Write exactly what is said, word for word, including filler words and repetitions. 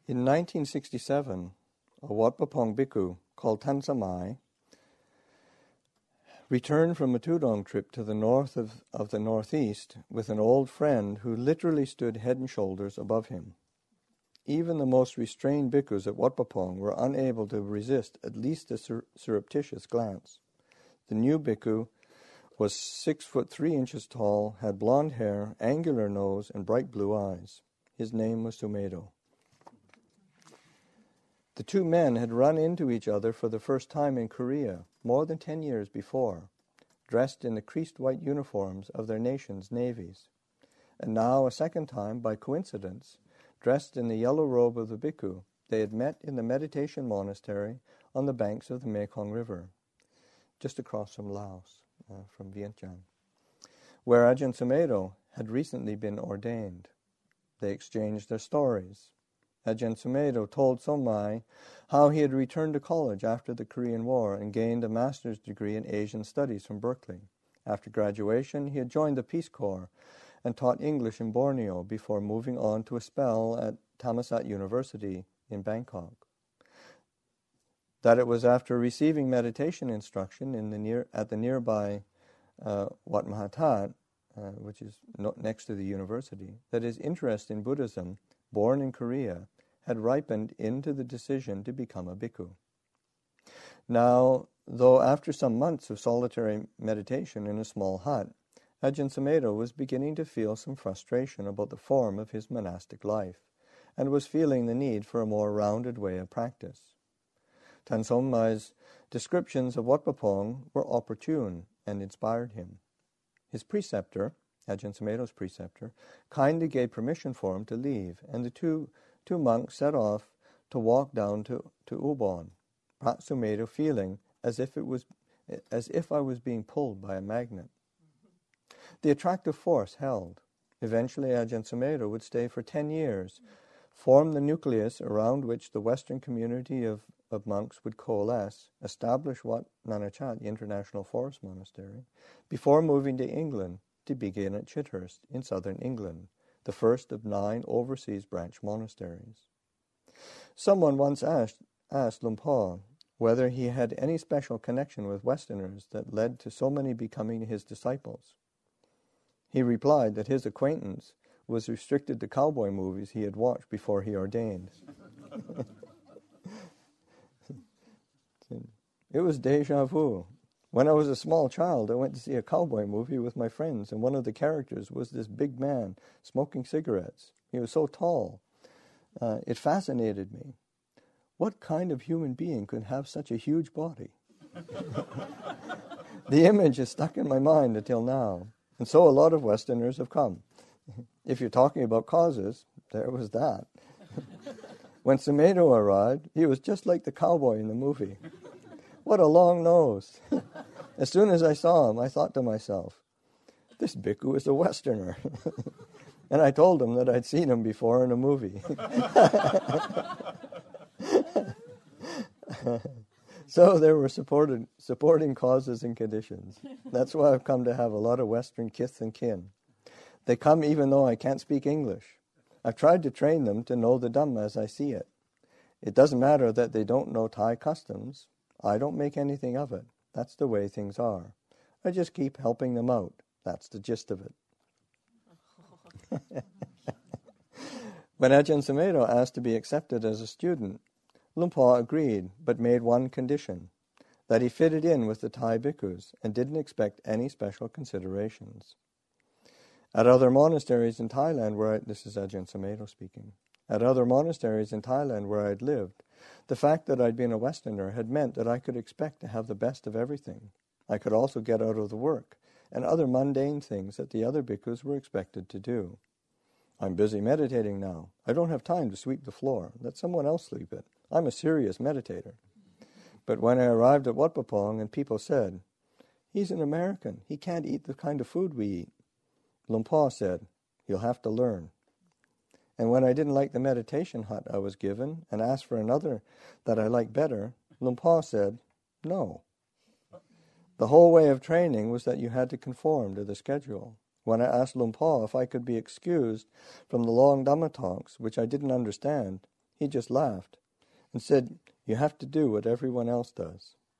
In nineteen sixty-seven, a Wat Pah Pong bhikkhu called Tan Samai returned from a Tudong trip to the north of, of the northeast with an old friend who literally stood head and shoulders above him. Even the most restrained bhikkhus at Wat Pah Pong were unable to resist at least a sur- surreptitious glance. The new bhikkhu was six foot three inches tall, had blonde hair, angular nose, and bright blue eyes. His name was Sumedho. The two men had run into each other for the first time in Korea more than ten years before, dressed in the creased white uniforms of their nation's navies, and now a second time, by coincidence, dressed in the yellow robe of the bhikkhu, they had met in the meditation monastery on the banks of the Mekong River, just across from Laos, uh, from Vientiane, where Ajahn Sumedho had recently been ordained. They exchanged their stories. Ajahn Sumedho told Somai how he had returned to college after the Korean War and gained a master's degree in Asian studies from Berkeley. After graduation, he had joined the Peace Corps and taught English in Borneo before moving on to a spell at Thammasat University in Bangkok. That it was after receiving meditation instruction in the near at the nearby uh, Wat Mahathat, uh, which is no, next to the university, that his interest in Buddhism, born in Korea, had ripened into the decision to become a bhikkhu. Now, though after some months of solitary meditation in a small hut, Ajahn Sumedho was beginning to feel some frustration about the form of his monastic life, and was feeling the need for a more rounded way of practice. Tan Somai's descriptions of Wat Pah Pong were opportune and inspired him. His preceptor, Ajahn Sumedho's preceptor, kindly gave permission for him to leave, and the two two monks set off to walk down to, to Ubon, Prat Sumedho feeling as if it was as if I was being pulled by a magnet. The attractive force held. Eventually Ajahn Sumedho would stay for ten years, form the nucleus around which the Western community of, of monks would coalesce, establish Wat Nanachat, the International Forest Monastery, before moving to England to begin at Chithurst in southern England, the first of nine overseas branch monasteries. Someone once asked, asked Luang Por whether he had any special connection with Westerners that led to so many becoming his disciples. He replied that his acquaintance was restricted to cowboy movies he had watched before he ordained. It was déjà vu. When I was a small child, I went to see a cowboy movie with my friends, and one of the characters was this big man smoking cigarettes. He was so tall. Uh, it fascinated me. What kind of human being could have such a huge body? The image is stuck in my mind until now, and so a lot of Westerners have come. If you're talking about causes, there was that. When Sumedho arrived, he was just like the cowboy in the movie. What a long nose. As soon as I saw him, I thought to myself, this bhikkhu is a Westerner. And I told him that I'd seen him before in a movie. So there were supported, supporting causes and conditions. That's why I've come to have a lot of Western kith and kin. They come even though I can't speak English. I've tried to train them to know the Dhamma as I see it. It doesn't matter that they don't know Thai customs. I don't make anything of it. That's the way things are. I just keep helping them out. That's the gist of it. When Ajahn Sumedho asked to be accepted as a student, Luang Por agreed, but made one condition, that he fitted in with the Thai bhikkhus and didn't expect any special considerations. At other monasteries in Thailand where I, this is Ajahn Sumedho speaking, at other monasteries in Thailand where I'd lived, the fact that I'd been a Westerner had meant that I could expect to have the best of everything. I could also get out of the work and other mundane things that the other bhikkhus were expected to do. I'm busy meditating now. I don't have time to sweep the floor. Let someone else sweep it. I'm a serious meditator. But when I arrived at Wat Pah Pong and people said, he's an American. He can't eat the kind of food we eat. Luang Por said, you'll have to learn. And when I didn't like the meditation hut I was given and asked for another that I liked better, Luang Por said, no. The whole way of training was that you had to conform to the schedule. When I asked Luang Por if I could be excused from the long Dhamma talks, which I didn't understand, he just laughed and said, "You have to do what everyone else does."